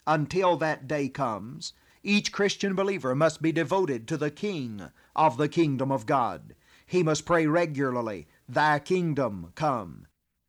until that day comes, each Christian believer must be devoted to the King of the kingdom of God. He must pray regularly, "Thy kingdom come."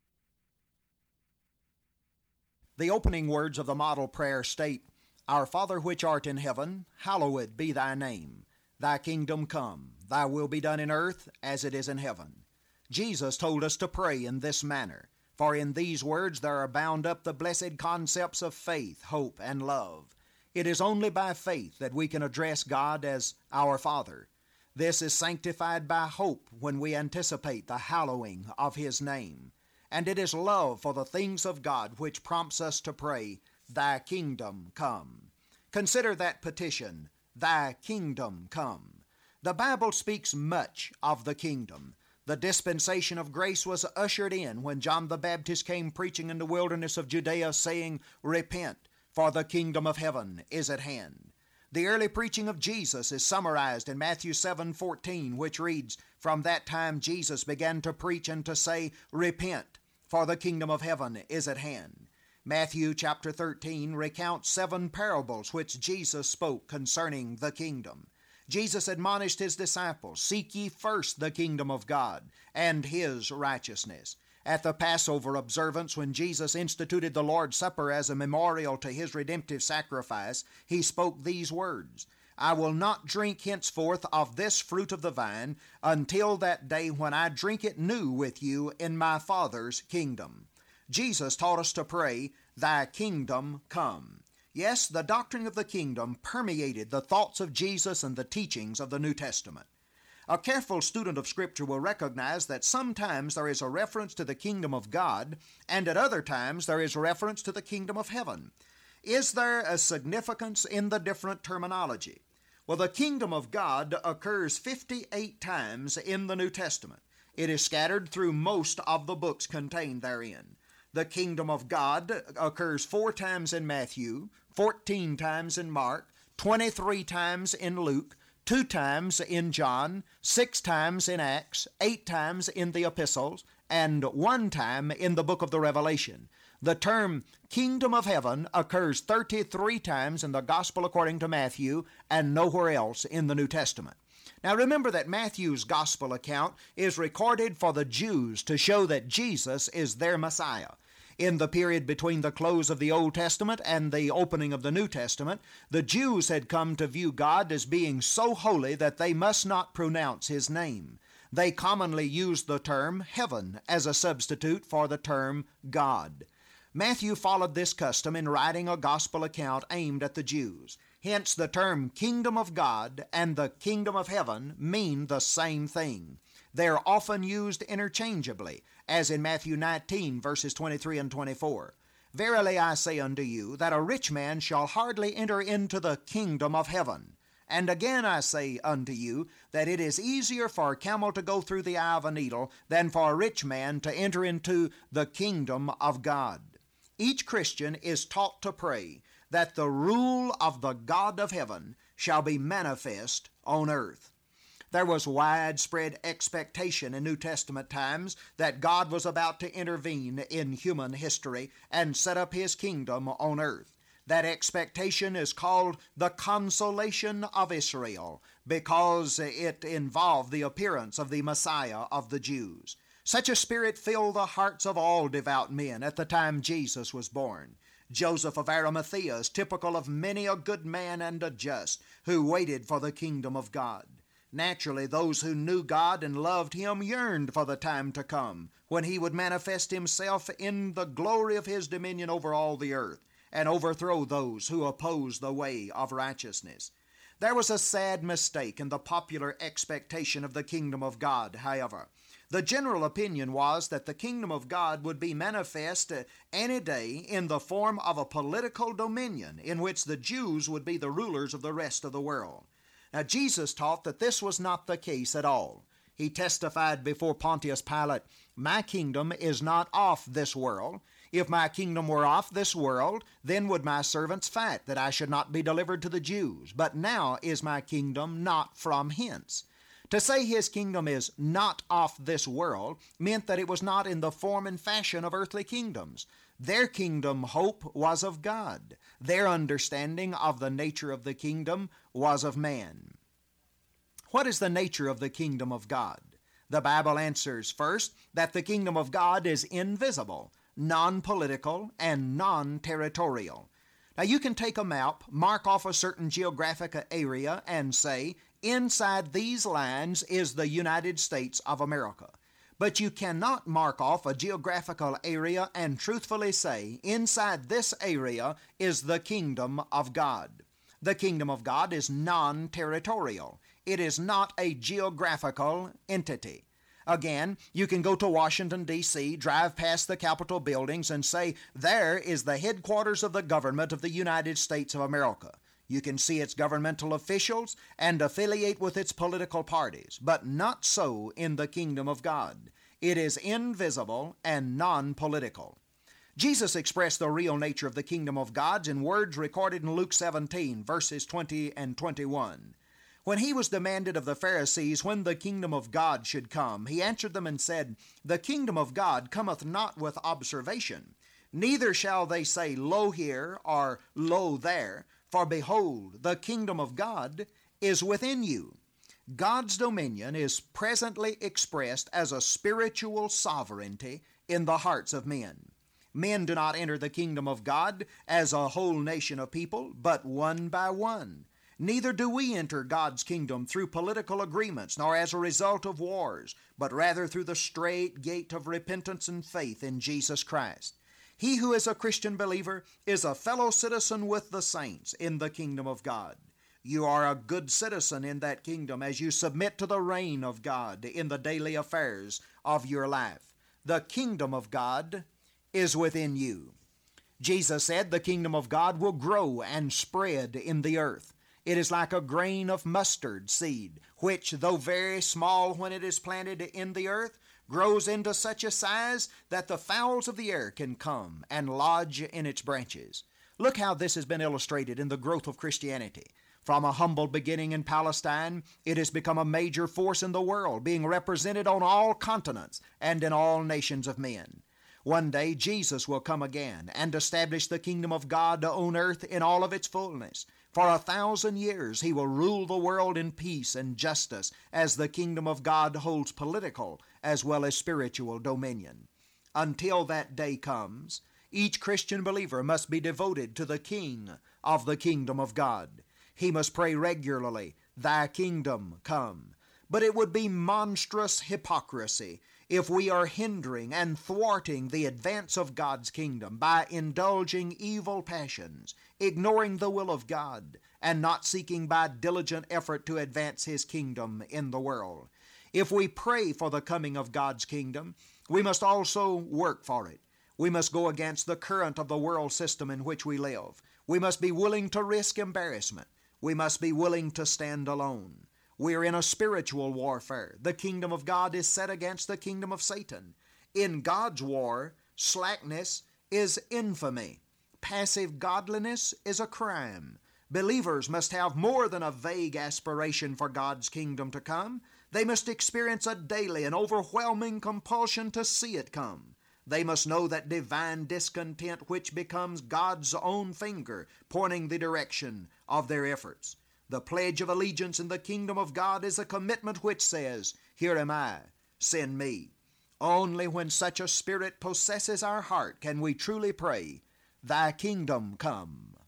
The opening words of the model prayer state, "Our Father which art in heaven, hallowed be thy name. Thy kingdom come, thy will be done in earth as it is in heaven." Jesus told us to pray in this manner, for in these words there are bound up the blessed concepts of faith, hope, and love. It is only by faith that we can address God as our Father. This is sanctified by hope when we anticipate the hallowing of His name. And it is love for the things of God which prompts us to pray, "Thy kingdom come." Consider that petition, "Thy kingdom come." The Bible speaks much of the kingdom. The dispensation of grace was ushered in when John the Baptist came preaching in the wilderness of Judea, saying, "Repent, for the kingdom of heaven is at hand." The early preaching of Jesus is summarized in Matthew 7:14, which reads, "From that time Jesus began to preach and to say, Repent, for the kingdom of heaven is at hand." Matthew chapter 13 recounts 7 parables which Jesus spoke concerning the kingdom. Jesus admonished His disciples, "Seek ye first the kingdom of God and His righteousness." At the Passover observance, when Jesus instituted the Lord's Supper as a memorial to His redemptive sacrifice, He spoke these words, "I will not drink henceforth of this fruit of the vine until that day when I drink it new with you in my Father's kingdom." Jesus taught us to pray, "Thy kingdom come." Yes, the doctrine of the kingdom permeated the thoughts of Jesus and the teachings of the New Testament. A careful student of Scripture will recognize that sometimes there is a reference to the kingdom of God, and at other times there is reference to the kingdom of heaven. Is there a significance in the different terminology? Well, the kingdom of God occurs 58 times in the New Testament. It is scattered through most of the books contained therein. The kingdom of God occurs 4 times in Matthew, 14 times in Mark, 23 times in Luke, 2 times in John, 6 times in Acts, 8 times in the epistles, and 1 time in the book of the Revelation. The term kingdom of heaven occurs 33 times in the gospel according to Matthew and nowhere else in the New Testament. Now remember that Matthew's gospel account is recorded for the Jews to show that Jesus is their Messiah. In the period between the close of the Old Testament and the opening of the New Testament, the Jews had come to view God as being so holy that they must not pronounce His name. They commonly used the term heaven as a substitute for the term God. Matthew followed this custom in writing a gospel account aimed at the Jews. Hence, the term kingdom of God and the kingdom of heaven mean the same thing. They are often used interchangeably, as in Matthew 19, verses 23 and 24. "Verily I say unto you, that a rich man shall hardly enter into the kingdom of heaven. And again I say unto you, that it is easier for a camel to go through the eye of a needle than for a rich man to enter into the kingdom of God." Each Christian is taught to pray that the rule of the God of heaven shall be manifest on earth. There was widespread expectation in New Testament times that God was about to intervene in human history and set up His kingdom on earth. That expectation is called the consolation of Israel because it involved the appearance of the Messiah of the Jews. Such a spirit filled the hearts of all devout men at the time Jesus was born. Joseph of Arimathea is typical of many a good man and a just who waited for the kingdom of God. Naturally, those who knew God and loved Him yearned for the time to come when He would manifest Himself in the glory of His dominion over all the earth and overthrow those who oppose the way of righteousness. There was a sad mistake in the popular expectation of the kingdom of God, however. The general opinion was that the kingdom of God would be manifest any day in the form of a political dominion in which the Jews would be the rulers of the rest of the world. Now, Jesus taught that this was not the case at all. He testified before Pontius Pilate, "My kingdom is not of this world. If my kingdom were of this world, then would my servants fight that I should not be delivered to the Jews. But now is my kingdom not from hence." To say His kingdom is not of this world meant that it was not in the form and fashion of earthly kingdoms. Their kingdom hope was of God. Their understanding of the nature of the kingdom was of man. What is the nature of the kingdom of God? The Bible answers first that the kingdom of God is invisible, non-political, and non-territorial. Now you can take a map, mark off a certain geographic area, and say, inside these lines is the United States of America. But you cannot mark off a geographical area and truthfully say, inside this area is the kingdom of God. The kingdom of God is non-territorial. It is not a geographical entity. Again, you can go to Washington, D.C., drive past the Capitol buildings and say, there is the headquarters of the government of the United States of America. You can see its governmental officials and affiliate with its political parties, but not so in the kingdom of God. It is invisible and non-political. Jesus expressed the real nature of the kingdom of God in words recorded in Luke 17, verses 20 and 21. When he was demanded of the Pharisees when the kingdom of God should come, he answered them and said, the kingdom of God cometh not with observation, neither shall they say, lo here, or lo there, for behold, the kingdom of God is within you. God's dominion is presently expressed as a spiritual sovereignty in the hearts of men. Men do not enter the kingdom of God as a whole nation of people, but one by one. Neither do we enter God's kingdom through political agreements, nor as a result of wars, but rather through the straight gate of repentance and faith in Jesus Christ. He who is a Christian believer is a fellow citizen with the saints in the kingdom of God. You are a good citizen in that kingdom as you submit to the reign of God in the daily affairs of your life. The kingdom of God is within you. Jesus said the kingdom of God will grow and spread in the earth. It is like a grain of mustard seed, which, though very small when it is planted in the earth, grows into such a size that the fowls of the air can come and lodge in its branches. Look how this has been illustrated in the growth of Christianity. From a humble beginning in Palestine, it has become a major force in the world, being represented on all continents and in all nations of men. One day Jesus will come again and establish the kingdom of God on earth in all of its fullness. For 1,000 years he will rule the world in peace and justice as the kingdom of God holds political as well as spiritual dominion. Until that day comes, each Christian believer must be devoted to the King of the kingdom of God. He must pray regularly, thy kingdom come. But it would be monstrous hypocrisy if we are hindering and thwarting the advance of God's kingdom by indulging evil passions, ignoring the will of God, and not seeking by diligent effort to advance His kingdom in the world. If we pray for the coming of God's kingdom, we must also work for it. We must go against the current of the world system in which we live. We must be willing to risk embarrassment. We must be willing to stand alone. We are in a spiritual warfare. The kingdom of God is set against the kingdom of Satan. In God's war, slackness is infamy. Passive godliness is a crime. Believers must have more than a vague aspiration for God's kingdom to come. They must experience a daily and overwhelming compulsion to see it come. They must know that divine discontent which becomes God's own finger pointing the direction of their efforts. The pledge of allegiance in the kingdom of God is a commitment which says, here am I, send me. Only when such a spirit possesses our heart can we truly pray, thy kingdom come.